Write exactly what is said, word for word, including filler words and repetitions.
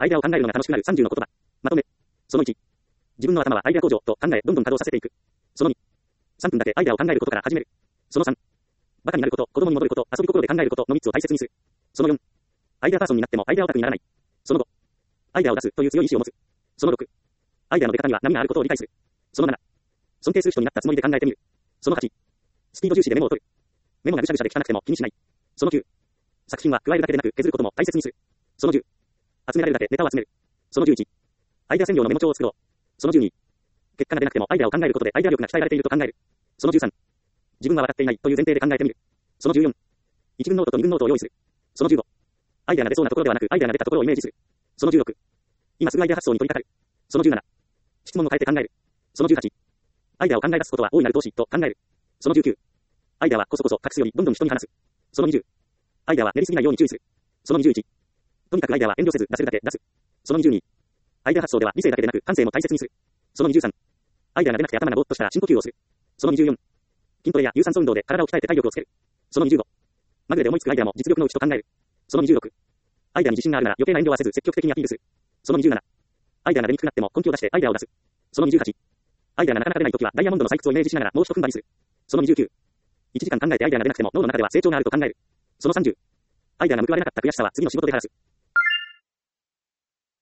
アイデアを考えるのが楽しくなるさんじゅうの言葉。まとめ。そのいち。自分の頭はアイデア工場と考え、どんどん稼働させていく。そのに。さんぷんだけアイデアを考えることから始める。そのさん。バカになること、子供に戻ること、遊び心で考えることのみっつを大切にする。そのよん。アイデアパーソンになってもアイデアオタクにならない。そのご。アイデアを出すという強い意志を持つ。そのろく。アイデアの出方には波があることを理解する。そのなな。尊敬する人になったつもりで考えてみる。そのはち。スピード重視でメモを取る。メモがぐしゃぐしゃで汚くても気にしない。そのきゅう。作品は加えるだけでなく削ることも大切にする。そのじゅう。集められるだけネタを集める。そのじゅういち。アイデア専用のメモ帳を作ろう。そのじゅうに。結果が出なくてもアイデアを考えることでアイデア力が鍛えられていると考える。そのじゅうさん。自分は笑っていないという前提で考えてみる。そのじゅうよん。いち軍ノートとに軍ノートを用意する。そのじゅうご。アイデアが出そうなところではなくアイデアが出たところをイメージする。そのじゅうろく。今すぐアイデア発想に取り掛かる。そのじゅうなな。質問を変えて考える。そのじゅうはち。アイデアを考え出すことは大いなる投資と考える。そのじゅうきゅう。アイデアはこそこそ隠すよりどんどん人に話す。そのにじゅう。アイデアは練りすぎないように注意する。そのにじゅういち。とにかくアイデアは遠慮せず出せるだけ出す。そのにじゅうに。アイデア発想では理性だけでなく感性も大切にする。そのにじゅうさん。アイデアが出なくて頭がぼーっとしたら深呼吸をする。そのにじゅうよん。筋トレや有酸素運動で体を鍛えて体力をつける。そのにじゅうご。まぐれで思いつくアイデアも実力のうちと考える。そのにじゅうろく。アイデアに自信があるなら余計な遠慮はせず積極的にアピールする。そのにじゅうなな。アイデアが出にくくなっても根拠を出してアイデアを出す。そのにじゅうはち。アイデアがなかなか出ないときはダイヤモンドの採掘をイメージしながらもう一踏ん張りする。そのにじゅうきゅう。いちじかん考えてアイデアが出なくても脳の中では成長があると考える。そのさんじゅう。アイデアが報われなかった悔しさは次の仕事で晴らす。